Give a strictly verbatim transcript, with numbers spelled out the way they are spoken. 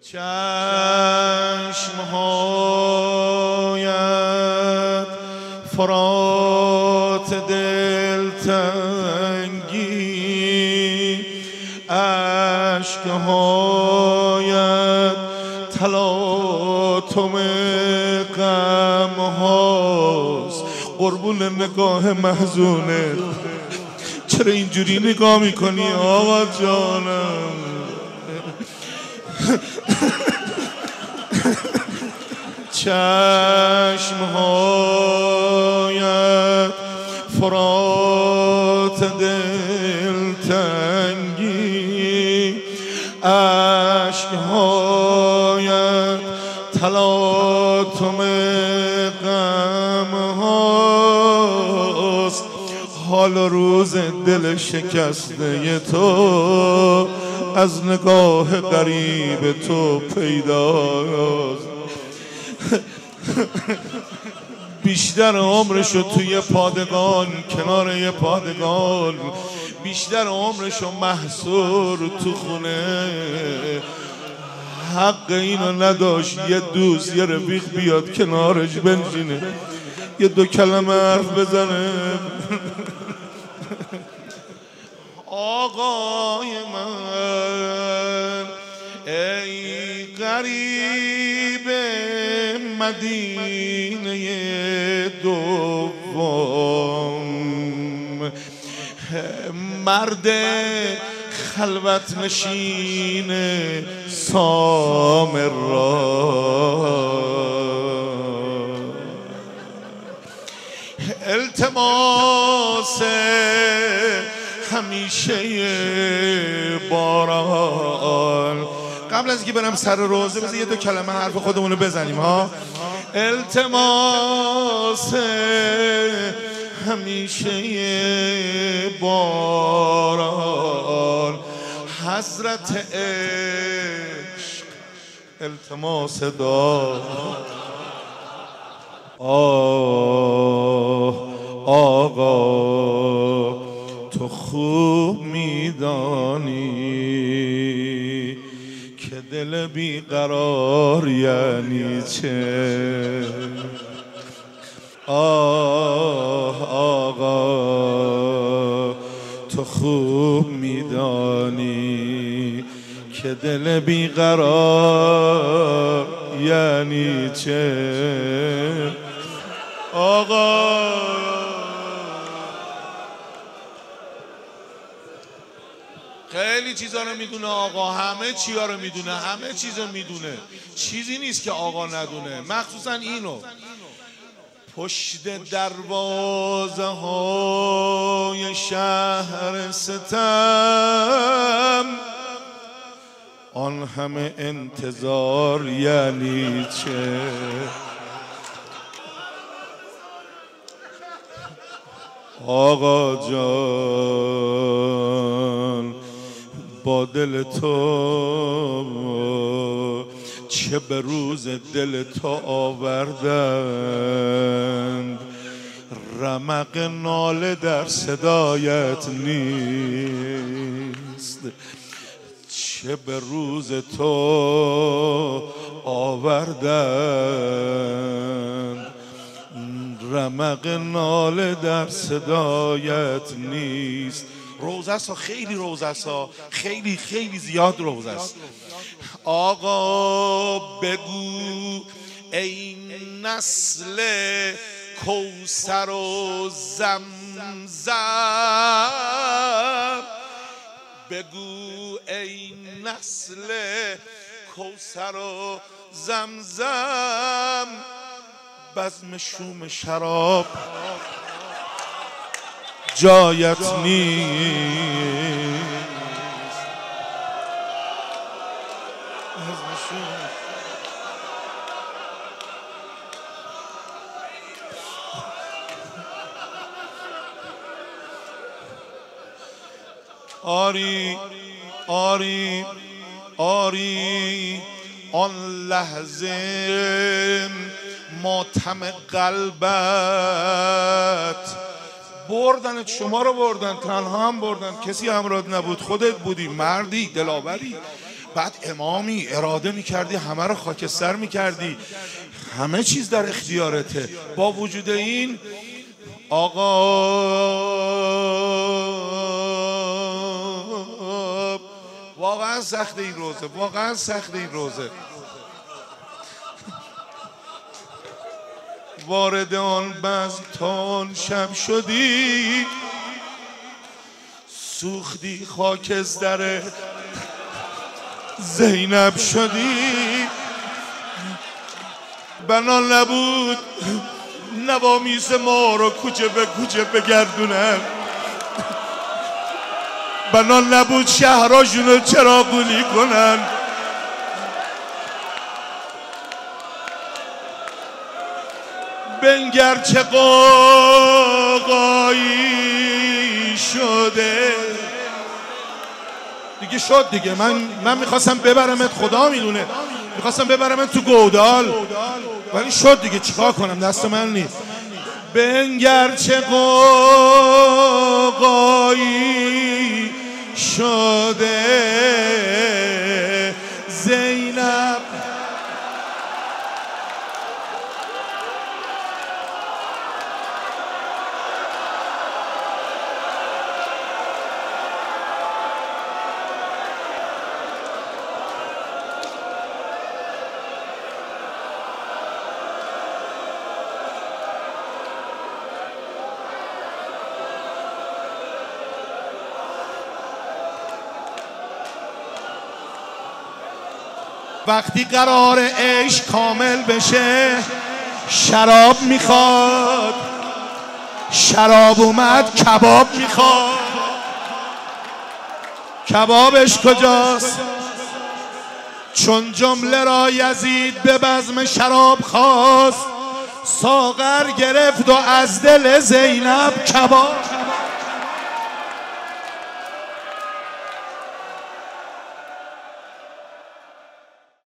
چشمهایت فرات دلتنگی، اشکهایت تلاطم غم هاست. قربون نگاه محزونه، چرا اینجوری نگاه میکنی آقا جانم؟ چشمهایت فرات دلتنگی، اشکهایت تلاطم غم هاست. حال و روز دل شکسته تو از نگاه غریب تو پیداست. بیشتر عمرشو توی پادگان، کنار یه پادگان، بیشتر عمرشو محصور تو خونه. حق اینو نداشت یه دوست، یه رفیق بیاد کنارش بنشینه، یه دو کلمه حرف بزنه. آقای من ای غریب مدینه دوم، مرد خلوت نشین سامرا، التماس همیشه باران. قبل از اینکه برم سر روزه بذار یه دو کلمه حرف خودمونو بزنیم ها. التماس همیشه باران، حضرت عشق التماس دار. آه آقا تو خوب میدانی که دل بیقرار یعنی چه. آه آقا تو خوب میدانی که دل بیقرار یعنی چه. آقا خیلی چیزا رو میدونه آقا، همه چیا رو میدونه، همه چیزا میدونه، چیزی نیست که آقا ندونه، مخصوصا اینو. پشت دروازه های شهر ستم آن همه انتظار یعنی چه. آقا جان با دل تو چه به روز دل تو آوردند، رمق ناله در صدایت نیست. چه به روز تو آوردند، رمق ناله در صدایت نیست. روزه است، خیلی روزه است، خیلی خیلی زیاد روزه است. آقا بگو ای نسل کوثر و زمزم، بگو ای نسل کوثر و زمزم، بزم شوم شراب جایت نیست. آری آری آری آن لحظه ماتم قلبت بردنت، شما رو بردن، تنها هم بردن، کسی همراهت نبود، خودت بودی، مردی دلاوری، بعد امامی اراده میکردی همه رو خاکستر میکردی، همه چیز در اختیارته. با وجود این آقا واقعا سخت این روزه، واقعا سخت این روزه. وارد آن بزم تان شب شدی، سوختی خاکستر زینب شدی. بنا نبود نوامیس ما رو کوچه به کوچه بگردونن، بنا نبود شهراشون رو چراغونی کنن. بنگر چه قاقایی شده دیگه. شد دیگه. من من میخواستم ببرمت، خدا میدونه میخواستم ببرمت تو گودال، ولی شد دیگه. چیکار کنم، دست من نیست. بنگر چه قاقایی شده زینب. وقتی قرار عشق کامل بشه شراب میخواد، شراب اومد کباب میخواد. کبابش کجاست؟ چون جمله را یزید به بزم شراب خواست، ساغر گرفت و از دل زینب کباب